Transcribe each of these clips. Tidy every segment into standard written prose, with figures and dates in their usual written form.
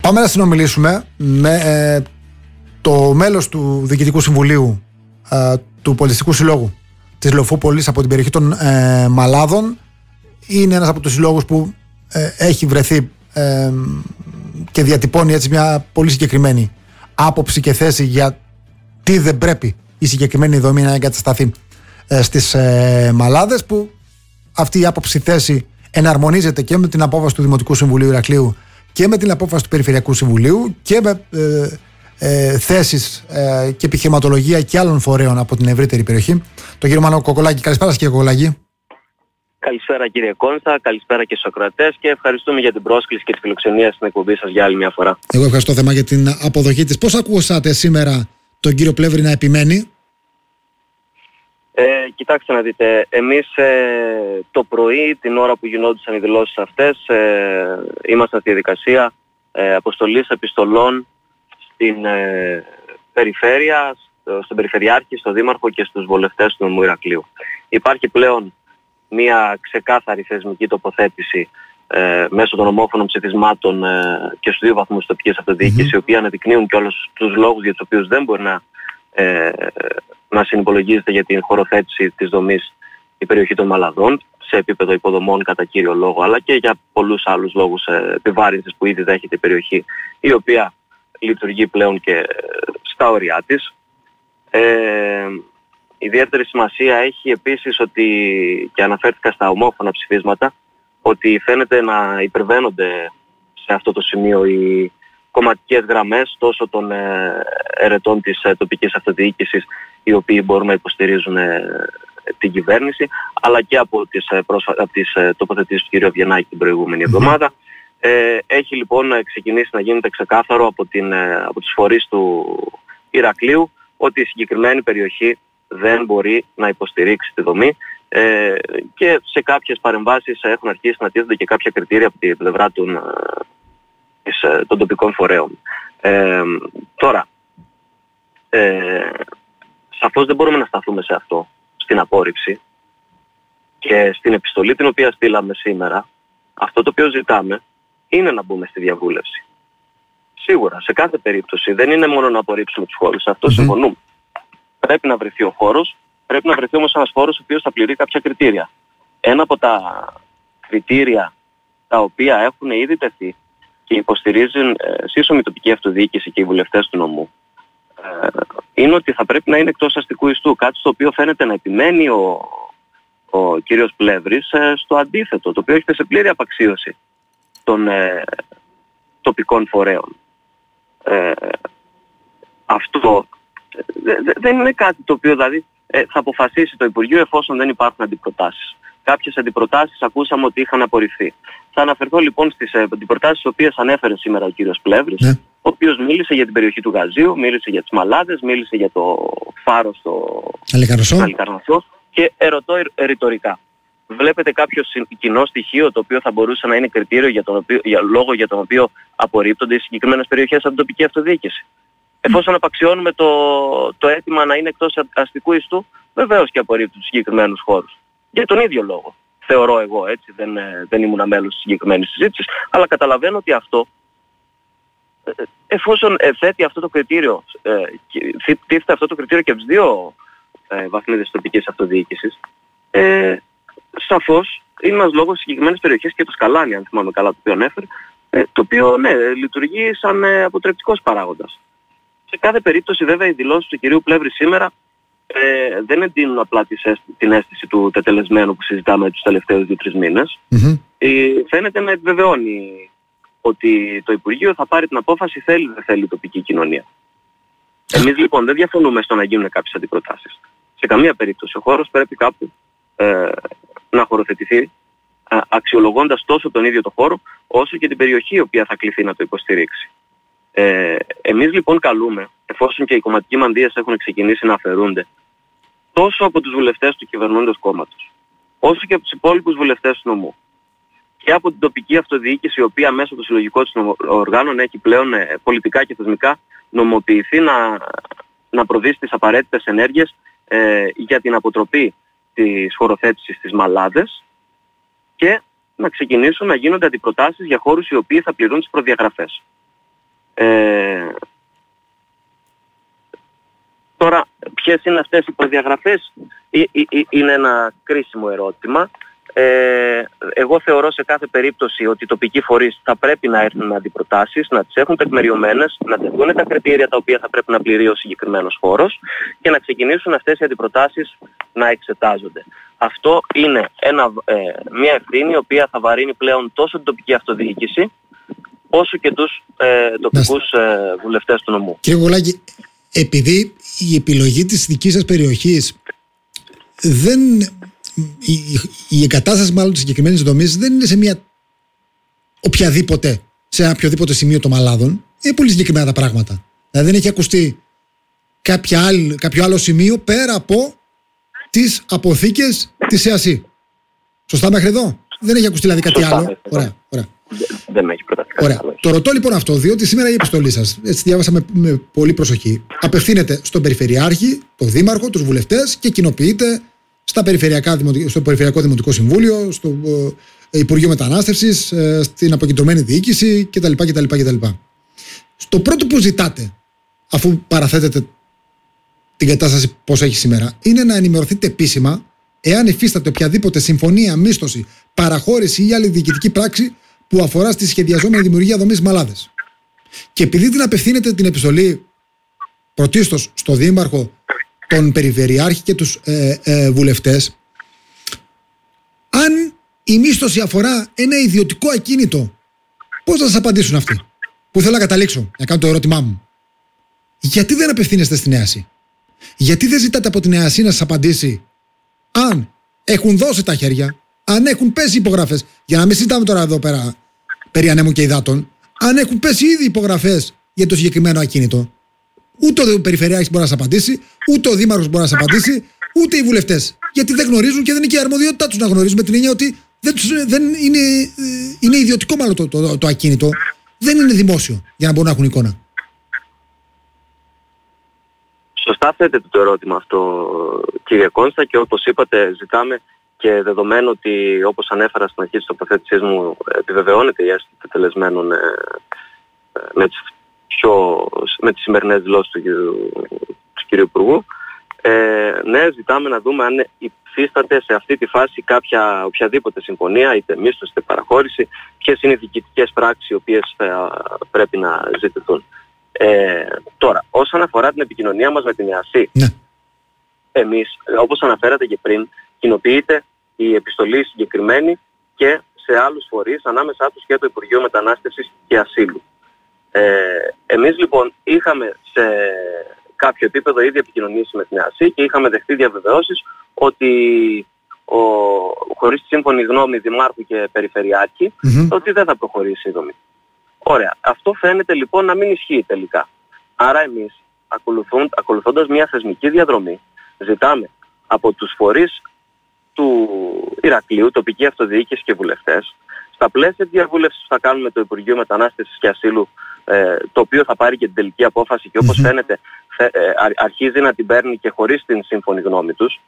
Πάμε να συνομιλήσουμε με το μέλος του Διοικητικού Συμβουλίου του Πολιτιστικού Συλλόγου της Λεωφούπολης από την περιοχή των Μαλάδων. Είναι ένας από τους συλλόγους που έχει βρεθεί και διατυπώνει έτσι μια πολύ συγκεκριμένη άποψη και θέση για τι δεν πρέπει η συγκεκριμένη δομή να εγκατασταθεί στις Μαλάδες, που αυτή η άποψη θέση εναρμονίζεται και με την απόφαση του Δημοτικού Συμβουλίου Ηρακλείου και με την απόφαση του Περιφερειακού Συμβουλίου και με θέσεις και επιχειρηματολογία και άλλων φορέων από την ευρύτερη περιοχή. Τον κύριο Μάνο Κοκολάκη. Καλησπέρα σας, κύριε Κοκολάκη. Καλησπέρα κύριε Κόνστα, καλησπέρα και στους ακροατές και ευχαριστούμε για την πρόσκληση και τη φιλοξενία στην εκπομπή σας για άλλη μια φορά. Εγώ ευχαριστώ θερμά για την αποδοχή της. Πώς ακούσατε σήμερα τον κύριο Πλεύρη να επιμένει? Κοιτάξτε να δείτε, εμείς το πρωί, την ώρα που γινόντουσαν οι δηλώσεις αυτές, ήμασταν στη διαδικασία αποστολής επιστολών στην περιφέρεια, στον Περιφερειάρχη, στον Δήμαρχο και στους βολευτές του νομού Ηρακλείου. Υπάρχει πλέον μια ξεκάθαρη θεσμική τοποθέτηση μέσω των ομόφωνων ψηφισμάτων και στους δύο βαθμούς τοπικής αυτοδιοίκησης, οι οποίοι αναδεικνύουν και όλους τους λόγους για τους οποίους δεν μπορεί να συνυπολογίζεται για την χωροθέτηση της δομής η περιοχή των Μαλαδών σε επίπεδο υποδομών κατά κύριο λόγο, αλλά και για πολλούς άλλους λόγους επιβάρυνσης που ήδη δέχεται η περιοχή, η οποία λειτουργεί πλέον και στα όρια της. Ιδιαίτερη σημασία έχει επίσης ότι, και αναφέρθηκα στα ομόφωνα ψηφίσματα, ότι φαίνεται να υπερβαίνονται σε αυτό το σημείο οι κομματικές γραμμές τόσο των ερετών της τοπικής αυτοδιοίκησης, οι οποίοι μπορούν να υποστηρίζουν την κυβέρνηση, αλλά και από τις τοποθετήσεις του κ. Βιενάκη την προηγούμενη εβδομάδα. Έχει λοιπόν ξεκινήσει να γίνεται ξεκάθαρο από τους φορείς του Ηρακλείου ότι η συγκεκριμένη περιοχή δεν μπορεί να υποστηρίξει τη δομή και σε κάποιες παρεμβάσεις έχουν αρχίσει να τίθενται και κάποια κριτήρια από την πλευρά των τοπικών φορέων. Τώρα, σαφώς δεν μπορούμε να σταθούμε σε αυτό, στην απόρριψη, και στην επιστολή την οποία στείλαμε σήμερα, αυτό το οποίο ζητάμε είναι να μπούμε στη διαβούλευση. Σίγουρα, σε κάθε περίπτωση δεν είναι μόνο να απορρίψουμε τους χώρους, σε αυτό συμφωνούμε. Πρέπει να βρεθεί ο χώρος, πρέπει να βρεθεί όμως ένας χώρος ο οποίος θα πληρεί κάποια κριτήρια. Ένα από τα κριτήρια τα οποία έχουν ήδη τεθεί και υποστηρίζουν σύσσωμη τοπική αυτοδιοίκηση και οι βουλευτές του νομού, είναι ότι θα πρέπει να είναι εκτός αστικού ιστού, κάτι στο οποίο φαίνεται να επιμένει ο κύριος Πλεύρης στο αντίθετο, το οποίο έχει σε πλήρη απαξίωση των τοπικών φορέων. Αυτό δεν είναι κάτι το οποίο δηλαδή θα αποφασίσει το Υπουργείο εφόσον δεν υπάρχουν αντιπροτάσεις. Κάποιες αντιπροτάσεις ακούσαμε ότι είχαν απορριφθεί. Θα αναφερθώ λοιπόν στις αντιπροτάσεις τις οποίες ανέφερε σήμερα ο κύριος Πλεύρης, ο οποίος μίλησε για την περιοχή του Γαζίου, μίλησε για τις Μαλάδες, μίλησε για το φάρο στο Αλικαρνασσό και ερωτώ ρητορικά. Βλέπετε κάποιο κοινό στοιχείο το οποίο θα μπορούσε να είναι κριτήριο λόγο για τον οποίο απορρίπτονται οι συγκεκριμένες περιοχές από την τοπική αυτοδιοίκηση? Εφόσον απαξιώνουμε το αίτημα να είναι εκτός αστικού ιστού, βεβαίως και απορρίπτουν τους συγκεκριμένους χώρους. Για τον ίδιο λόγο. Θεωρώ εγώ, έτσι, δεν ήμουν μέλος της συγκεκριμένης συζήτησης, αλλά καταλαβαίνω ότι αυτό, εφόσον θέτει αυτό το κριτήριο, τίθεται αυτό το κριτήριο και από τις δύο βαθμίδες τοπικής αυτοδιοίκησης, σαφώς είναι ένας λόγος στις συγκεκριμένες περιοχές, και το Σκαλάνι, αν θυμάμαι καλά, το οποίο ανέφερε, το οποίο λειτουργεί σαν αποτρεπτικός παράγοντας. Σε κάθε περίπτωση βέβαια οι δηλώσεις του κυρίου Πλεύρη σήμερα δεν εντείνουν απλά την αίσθηση του τετελεσμένου που συζητάμε τους τελευταίους 2-3 μήνες. Φαίνεται να επιβεβαιώνει ότι το Υπουργείο θα πάρει την απόφαση θέλει ή δεν θέλει η τοπική κοινωνία. Εμείς λοιπόν δεν διαφωνούμε στο να γίνουν κάποιες αντιπροτάσεις. Σε καμία περίπτωση ο χώρος πρέπει κάπου να χωροθετηθεί, αξιολογώντας τόσο τον ίδιο το χώρο όσο και την περιοχή η οποία θα κληθεί να το υποστηρίξει. Εμείς λοιπόν καλούμε, εφόσον και οι κομματικοί μανδύες έχουν ξεκινήσει να αφαιρούνται τόσο από τους βουλευτές του κυβερνώντος κόμματος, όσο και από τους υπόλοιπους βουλευτές του νομού και από την τοπική αυτοδιοίκηση, η οποία μέσω των συλλογικών της οργάνων έχει πλέον πολιτικά και θεσμικά νομοποιηθεί να προβεί στις απαραίτητες ενέργειες για την αποτροπή της χωροθέτησης στις Μαλάδες και να ξεκινήσουν να γίνονται αντιπροτάσεις για χώρους οι οποίοι θα πληρούν τις προδιαγραφές. Τώρα, ποιες είναι αυτές οι προδιαγραφές, είναι ένα κρίσιμο ερώτημα. Εγώ θεωρώ σε κάθε περίπτωση ότι οι τοπικοί φορείς θα πρέπει να έρθουν με αντιπροτάσεις, να τις έχουν τεκμηριωμένες, να τεθούν τα κριτήρια τα οποία θα πρέπει να πληρεί ο συγκεκριμένος χώρος και να ξεκινήσουν αυτές οι αντιπροτάσεις να εξετάζονται. Αυτό είναι μια ευθύνη η οποία θα βαρύνει πλέον τόσο την τοπική αυτοδιοίκηση όσο και τους τοπικούς βουλευτές του νομού. Κύριε Γολάκη, επειδή η επιλογή της δικής σας περιοχής η εγκατάσταση μάλλον της συγκεκριμένης δομής δεν είναι σε σε ένα οποιοδήποτε σημείο των Μαλάδων. Είναι πολύ συγκεκριμένα τα πράγματα. Δηλαδή δεν έχει ακουστεί κάποιο άλλο σημείο πέρα από τις αποθήκες της ΕΑΣΥ. Σωστά μέχρι εδώ? Δεν έχει ακουστεί δηλαδή κάτι άλλο? Ωραία. Δεν με έχει προταθεί. Ωραία. Το ρωτώ λοιπόν αυτό, διότι σήμερα η επιστολή σας, έτσι διάβασα με πολύ προσοχή, απευθύνεται στον Περιφερειάρχη, τον Δήμαρχο, τους βουλευτές και κοινοποιείται στο Περιφερειακό Δημοτικό Συμβούλιο, στο Υπουργείο Μετανάστευσης, στην αποκεντρωμένη διοίκηση κτλ. Στο πρώτο που ζητάτε, αφού παραθέτετε την κατάσταση πώς έχει σήμερα, είναι να ενημερωθείτε επίσημα εάν υφίσταται οποιαδήποτε συμφωνία, μίσθωση, παραχώρηση ή άλλη διοικητική πράξη που αφορά στη σχεδιαζόμενη δημιουργία δομής Μαλάδες. Και επειδή την απευθύνεται την επιστολή πρωτίστως στο Δήμαρχο, τον Περιφερειάρχη και τους βουλευτές, αν η μίσθωση αφορά ένα ιδιωτικό ακίνητο, πώς θα σας απαντήσουν αυτοί? Που θέλω να καταλήξω, να κάνω το ερώτημά μου. Γιατί δεν απευθύνεστε στην ΕΑΣΥ? Γιατί δεν ζητάτε από την ΕΑΣΥ να σας απαντήσει αν έχουν δώσει τα χέρια, αν έχουν πέσει υπογραφές, για να μην συζητάμε τώρα εδώ πέρα περί ανέμου και υδάτων, αν έχουν πέσει ήδη υπογραφές για το συγκεκριμένο ακίνητο? Ούτε ο Περιφερειάρχης μπορεί να σας απαντήσει, ούτε ο Δήμαρχος μπορεί να σας απαντήσει, ούτε οι βουλευτές. Γιατί δεν γνωρίζουν και δεν είναι και η αρμοδιότητά τους να γνωρίζουν, με την έννοια ότι δεν είναι ιδιωτικό μάλλον το ακίνητο. Δεν είναι δημόσιο για να μπορούν να έχουν εικόνα. Σωστά θέτετε το ερώτημα αυτό, κύριε Κόνστα, και όπως είπατε ζητάμε, και δεδομένου ότι όπως ανέφερα στην αρχή της τοποθέτησής μου επιβεβαιώνεται η αίσθηση τελεσμένων με τις σημερινές δηλώσεις του κ. Υπουργού, ναι, ζητάμε να δούμε αν υφίσταται σε αυτή τη φάση οποιαδήποτε συμφωνία, είτε μίσθωση είτε παραχώρηση, ποιες είναι οι διοικητικές πράξεις οι οποίες θα πρέπει να ζητηθούν. Τώρα, όσον αφορά την επικοινωνία μας με την ΕΑΣΥ, ναι, εμείς, όπως αναφέρατε και πριν, κοινοποιείται η επιστολή συγκεκριμένη και σε άλλους φορείς, ανάμεσά τους και το Υπουργείο Μετανάστευσης και Ασύλου. Εμείς λοιπόν είχαμε σε κάποιο επίπεδο ήδη επικοινωνήσει με την ΕΑΣΥ και είχαμε δεχτεί διαβεβαιώσεις ότι χωρίς τη σύμφωνη γνώμη Δημάρχου και Περιφερειάρχη, ότι δεν θα προχωρήσει η δομή. Ωραία. Αυτό φαίνεται λοιπόν να μην ισχύει τελικά. Άρα εμείς, ακολουθώντας μια θεσμική διαδρομή, ζητάμε από τους φορείς του Ηρακλείου, τοπική αυτοδιοίκηση και βουλευτές, στα πλαίσια της διαβούλευσης που θα κάνουμε με το Υπουργείο Μετανάστευσης και Ασύλου, το οποίο θα πάρει και την τελική απόφαση και όπως φαίνεται αρχίζει να την παίρνει και χωρίς την σύμφωνη γνώμη τους,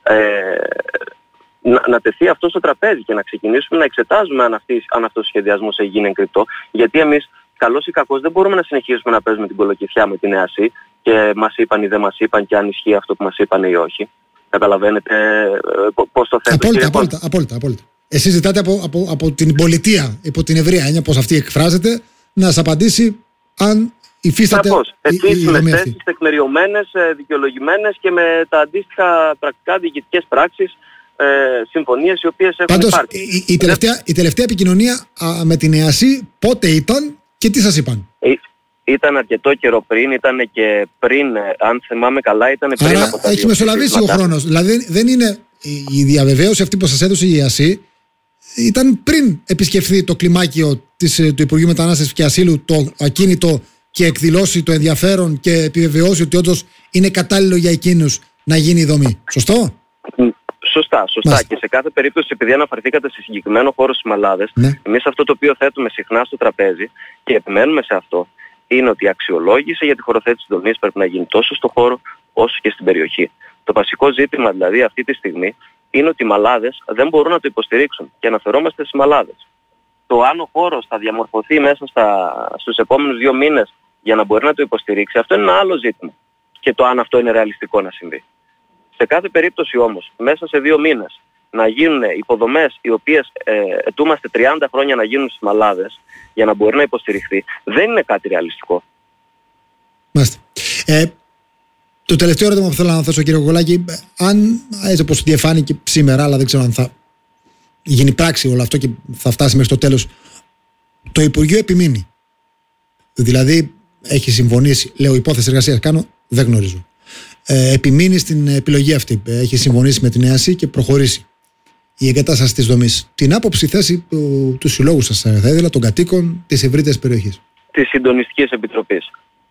να τεθεί αυτό στο τραπέζι και να ξεκινήσουμε να εξετάζουμε αν αυτός ο σχεδιασμός έχει γίνει εγκριτό, γιατί εμείς καλώς ή κακώς δεν μπορούμε να συνεχίσουμε να παίζουμε την κολοκυθιά με την ΕΑΣΥ και μας είπαν ή δεν μας είπαν και αν ισχύει αυτό που μας είπαν ή όχι. Καταλαβαίνετε πώς το θέτω? Απόλυτα. Εσείς ζητάτε από την πολιτεία, υπό την ευρεία έννοια, πώς αυτή εκφράζεται, να σας απαντήσει αν υφίσταται επίσημες θέσεις τεκμηριωμένες, δικαιολογημένες και με τα αντίστοιχα πρακτικά διοικητικές πράξεις, συμφωνίες οι οποίες έχουν υπάρξει. Η τελευταία επικοινωνία με την ΕΑΣΥ πότε ήταν και τι σας είπαν? Ήταν αρκετό καιρό πριν, ήταν και πριν, αν θυμάμαι καλά, ήταν πριν. Άρα από τα έχει μεσολαβήσει ο χρόνος. Δηλαδή δεν είναι η διαβεβαίωση αυτή που σας έδωσε η ΕΑΣΥ, ήταν πριν επισκεφθεί το κλιμάκιο του Υπουργείου Μετανάστευσης και Ασύλου το ακίνητο και εκδηλώσει το ενδιαφέρον και επιβεβαιώσει ότι όντως είναι κατάλληλο για εκείνους να γίνει η δομή. Σωστό? Σωστά. Και σε κάθε περίπτωση, επειδή αναφερθήκατε σε συγκεκριμένο χώρο στις Μαλάδες, εμείς αυτό το οποίο θέτουμε συχνά στο τραπέζι και επιμένουμε σε αυτό, είναι ότι η αξιολόγηση για τη χωροθέτηση της δομής πρέπει να γίνει τόσο στο χώρο όσο και στην περιοχή. Το βασικό ζήτημα δηλαδή αυτή τη στιγμή είναι ότι οι Μαλάδες δεν μπορούν να το υποστηρίξουν και αναφερόμαστε στις Μαλάδες. Το αν ο χώρος θα διαμορφωθεί μέσα στους επόμενους 2 μήνες για να μπορεί να το υποστηρίξει, αυτό είναι ένα άλλο ζήτημα. Και το αν αυτό είναι ρεαλιστικό να συμβεί. Σε κάθε περίπτωση όμως, μέσα σε 2 μήνες να γίνουν υποδομές οι οποίες ετούμαστε 30 χρόνια να γίνουν στις Μαλάδες για να μπορεί να υποστηριχθεί, δεν είναι κάτι ρεαλιστικό. Μάλιστα. Το τελευταίο ερώτημα που θέλω να θέσω, κύριε Κοκολάκη, αν έτσι όπως διεφάνηκε σήμερα, αλλά δεν ξέρω αν θα γίνει πράξη όλο αυτό και θα φτάσει μέχρι το τέλος, το Υπουργείο επιμείνει. Δηλαδή έχει συμφωνήσει, λέω υπόθεση εργασίας κάνω, δεν γνωρίζω. Επιμείνει στην επιλογή αυτή. Έχει συμφωνήσει με την ΕΑΣΥ και προχωρήσει η εγκατάσταση της δομής. Την άποψη, θέση του συλλόγου σας, θα ήθελα, των κατοίκων της ευρύτερης περιοχής. Της Συντονιστικής Επιτροπής.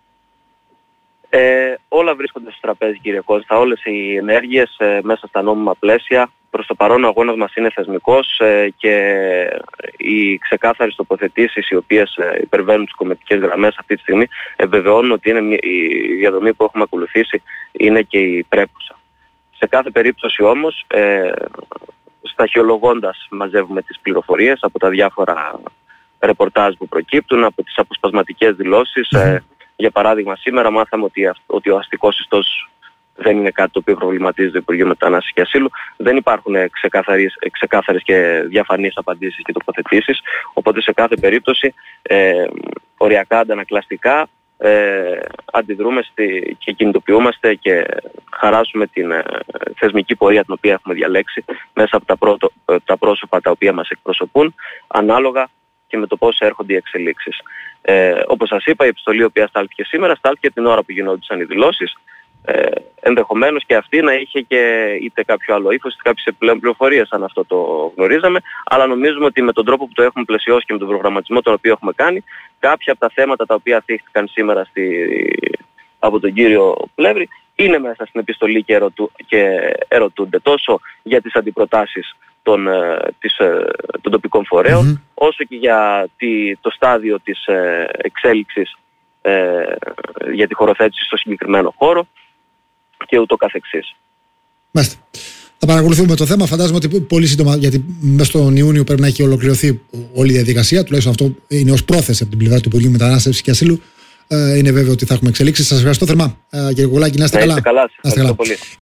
Όλα βρίσκονται στο τραπέζι, κύριε Κώστα, όλες οι ενέργειες μέσα στα νόμιμα πλαίσια. Προς το παρόν ο αγώνας μας είναι θεσμικός και οι ξεκάθαρες τοποθετήσεις οι οποίες υπερβαίνουν τις κομματικές γραμμές αυτή τη στιγμή επιβεβαιώνουν ότι είναι η διαδομή που έχουμε ακολουθήσει είναι και η πρέπουσα. Σε κάθε περίπτωση όμως, σταχυολογώντας μαζεύουμε τις πληροφορίες από τα διάφορα ρεπορτάζ που προκύπτουν, από τις αποσπασματικές δηλώσεις. Για παράδειγμα, σήμερα μάθαμε ότι ο αστικός ιστός δεν είναι κάτι το οποίο προβληματίζει το Υπουργείο Μετανάστευσης και Ασύλου. Δεν υπάρχουν ξεκάθαρες και διαφανείς απαντήσεις και τοποθετήσεις. Οπότε σε κάθε περίπτωση οριακά, αντανακλαστικά αντιδρούμε και κινητοποιούμαστε και χαράσουμε την θεσμική πορεία την οποία έχουμε διαλέξει μέσα από τα πρόσωπα τα οποία μας εκπροσωπούν, ανάλογα και με το πώς έρχονται οι εξελίξεις. Όπως σας είπα, η επιστολή η οποία στάλθηκε σήμερα στάλθηκε την ώρα που γινόντουσαν οι δηλώσεις. Ενδεχομένως και αυτή να είχε και είτε κάποιο άλλο ύφος είτε κάποιες επιπλέον πληροφορίες, αν αυτό το γνωρίζαμε, αλλά νομίζουμε ότι με τον τρόπο που το έχουμε πλαισιώσει και με τον προγραμματισμό τον οποίο έχουμε κάνει, κάποια από τα θέματα τα οποία θίχτηκαν σήμερα από τον κύριο Πλεύρη είναι μέσα στην επιστολή και ερωτούνται τόσο για τις αντιπροτάσεις των τοπικών φορέων, όσο και για το στάδιο της εξέλιξης για τη χωροθέτηση στο συγκεκριμένο χώρο και ούτω καθεξής. Μάλιστα. Θα παρακολουθούμε το θέμα. Φαντάζομαι ότι πολύ σύντομα, γιατί μέσα στον Ιούνιο πρέπει να έχει ολοκληρωθεί όλη η διαδικασία. Τουλάχιστον αυτό είναι ως πρόθεση από την πλευρά του Υπουργείου Μετανάστευσης και Ασύλου. Είναι βέβαιο ότι θα έχουμε εξελίξεις. Σας ευχαριστώ θερμά, κύριε Κοκολάκη. Να είστε καλά. Ευχαριστώ πολύ.